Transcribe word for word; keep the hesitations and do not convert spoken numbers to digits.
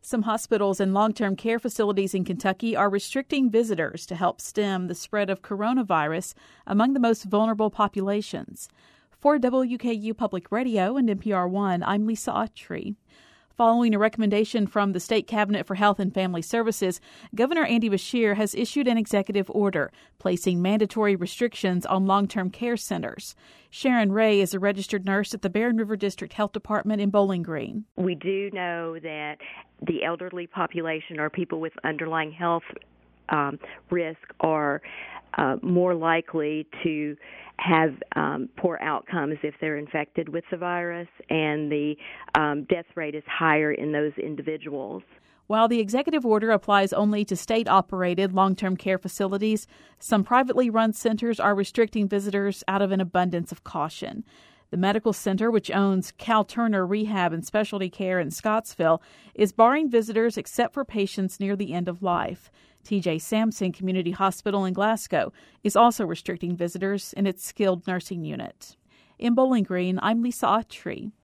Some hospitals and long-term care facilities in Kentucky are restricting visitors to help stem the spread of coronavirus among the most vulnerable populations. For W K U Public Radio and N P R One, I'm Lisa Autry. Following a recommendation from the State Cabinet for Health and Family Services, Governor Andy Beshear has issued an executive order placing mandatory restrictions on long-term care centers. Sharon Ray is a registered nurse at the Barren River District Health Department in Bowling Green. We do know that the elderly population or people with underlying health um, risk are uh, more likely to have um, poor outcomes if they're infected with the virus, and the um, death rate is higher in those individuals. While the executive order applies only to state-operated long-term care facilities, some privately run centers are restricting visitors out of an abundance of caution. The medical center, which owns Cal Turner Rehab and Specialty Care in Scottsville, is barring visitors except for patients near the end of life. T J Sampson Community Hospital in Glasgow is also restricting visitors in its skilled nursing unit. In Bowling Green, I'm Lisa Autry.